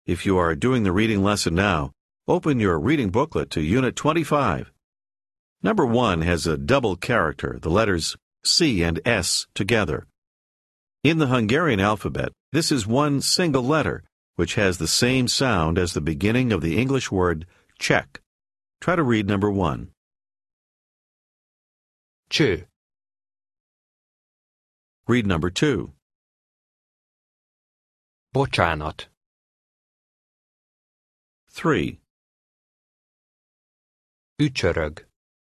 If you are doing the reading lesson now, open your reading booklet to Unit 25. Number 1 has a double character, the letters C and S together. In the Hungarian alphabet, this is one single letter, which has the same sound as the beginning of the English word check. Try to read number 1. Cső. Read number 2. Bocsánat. 3. Ücsörög.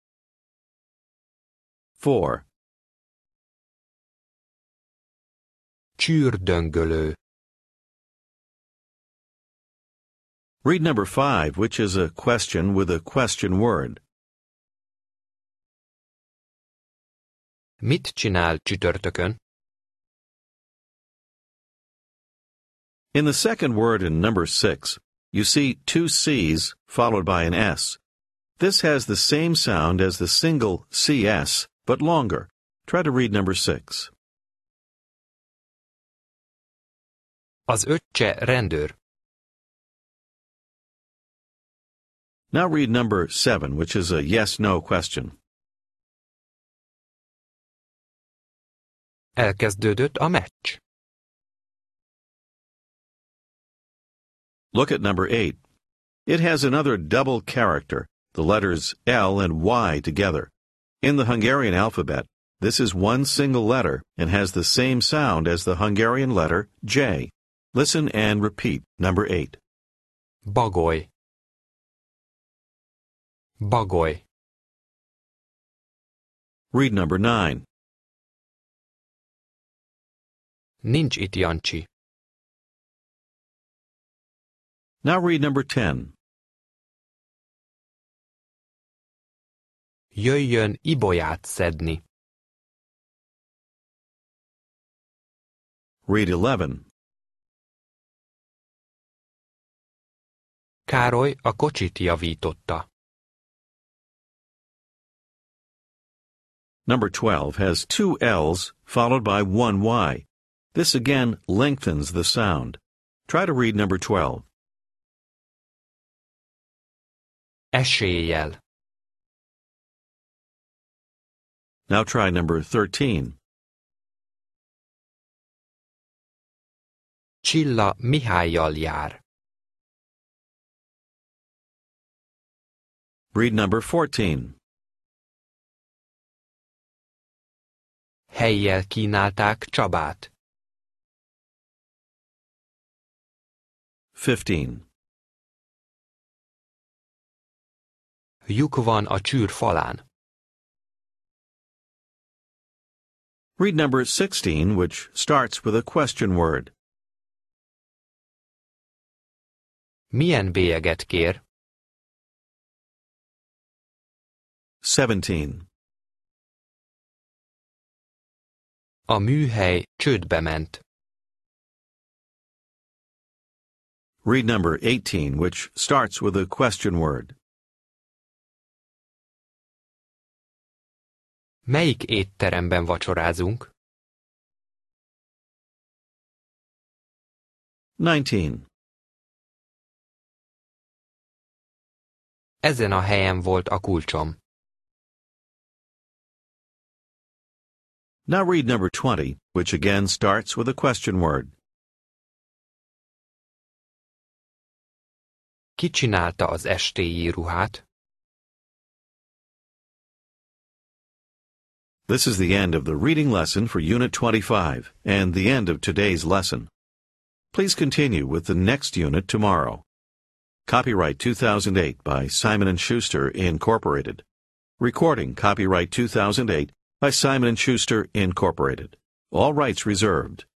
4. Csűrdöngölő. Read number 5, which is a question with a question word. Mit csinál csütörtökön? In the second word in number 6, you see two C's followed by an S. This has the same sound as the single CS, but longer. Try to read number 6. Az öccse rendőr. Now read number 7, which is a yes-no question. Elkezdődött a meccs. Look at number 8. It has another double character, the letters L and Y together. In the Hungarian alphabet, this is one single letter and has the same sound as the Hungarian letter J. Listen and repeat number 8. Bagoly. Bagoly. Read number 9. Nincs itt Jancsi. Now read number 10. Jöjjön ibolyát szedni. Read 11. Károly a kocsit javította. Number 12 has two L's followed by one Y. This again lengthens the sound. Try to read number 12. Eséllyel. Now try number 13. Csilla Mihályjal jár. Read number 14. Helyjel kínálták Csabát. 15. Lyuk van a csűr falán. Read number 16, which starts with a question word. Milyen bélyeget kér? 17. A műhely csődbe ment. Read number 18, which starts with a question word. Melyik étteremben vacsorázunk? 19. Ezen a helyen volt a kulcsom. Now read number 20, which again starts with a question word. Ki csinálta az estéi ruhát? This is the end of the reading lesson for Unit 25 and the end of today's lesson. Please continue with the next unit tomorrow. Copyright 2008 by Simon & Schuster, Incorporated. Recording copyright 2008 by Simon & Schuster, Incorporated. All rights reserved.